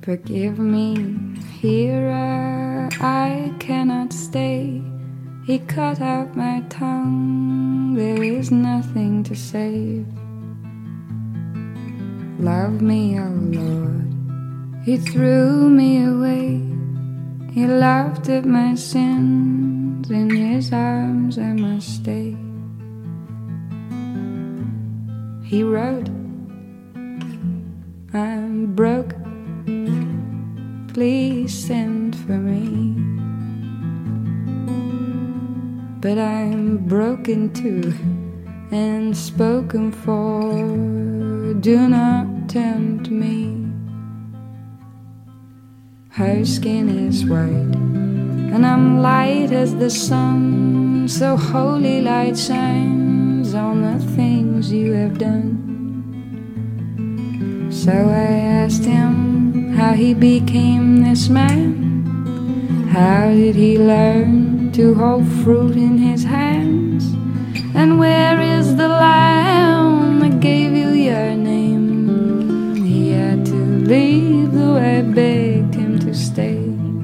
Forgive me, hearer, I cannot stay. He cut out my tongue, there is nothing to save. Love me, oh Lord, He threw me away. He laughed at my sins, in His arms I must stay. He wrote, I'm broke, please send for me. But I'm broken too and spoken for, do not tempt me. Her skin is white and I'm light as the sun, so holy light shines on the things you have done. So I asked him how he became this man. How did he learn to hold fruit in his hands? And where is the lamb that gave you your name? He had to leave though I begged him to stay.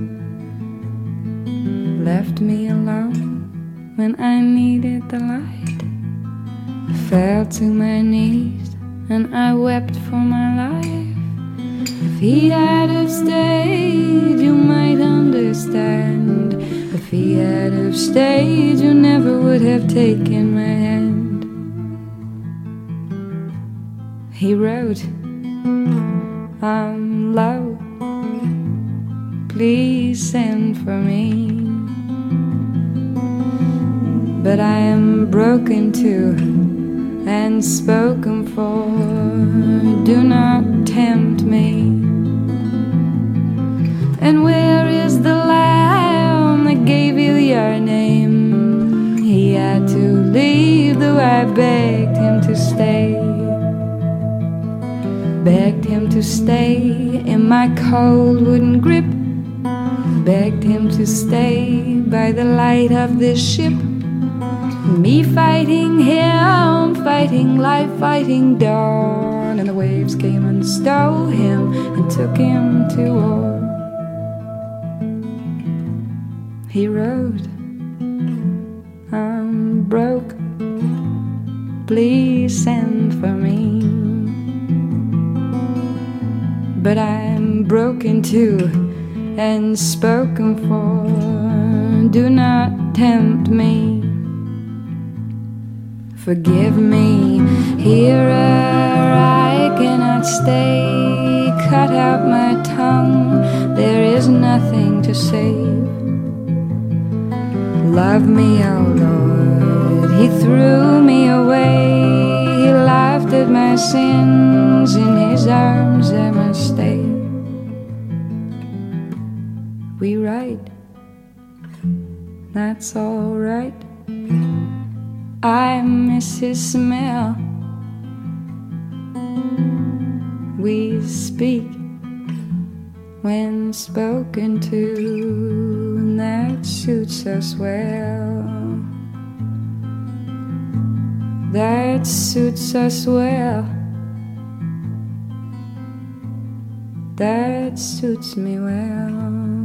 Left me alone when I needed the light. I fell to my knees and I wept for my life. If he had have stayed, you might understand. If he had have stayed, you never would have taken my hand. He wrote, I'm low, please send for me. But I am broken too and spoken for, do not tempt me. And where is the lamb that gave you your name? He had to leave though I begged him to stay. Begged him to stay in my cold wooden grip. Begged him to stay by the light of this ship. Me fighting him, fighting life, fighting dawn. And the waves came and stole him and took him to war. He wrote, I'm broke, please send for me. But I'm broken too and spoken for, do not tempt me. Forgive me, hearer, I cannot stay. Cut out my tongue, there is nothing to save. Love me, oh Lord, He threw me away. He laughed at my sins, in His arms I must stay. We write, that's all right. I miss His smell. We speak when spoken to, and that suits us well. That suits us well. That suits me well.